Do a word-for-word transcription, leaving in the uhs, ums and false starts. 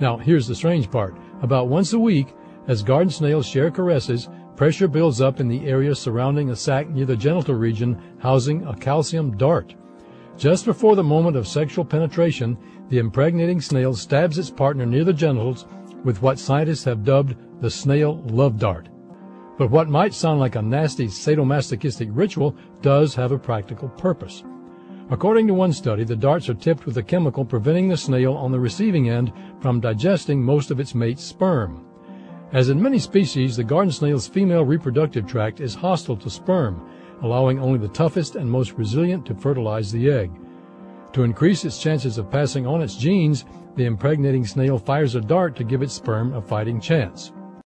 Now, here's the strange part. About once a week, as garden snails share caresses, pressure builds up in the area surrounding a sac near the genital region housing a calcium dart. Just before the moment of sexual penetration, the impregnating snail stabs its partner near the genitals with what scientists have dubbed the snail love dart. But what might sound like a nasty sadomasochistic ritual does have a practical purpose. According to one study, the darts are tipped with a chemical preventing the snail on the receiving end from digesting most of its mate's sperm. As in many species, the garden snail's female reproductive tract is hostile to sperm, allowing only the toughest and most resilient to fertilize the egg. To increase its chances of passing on its genes, the impregnating snail fires a dart to give its sperm a fighting chance.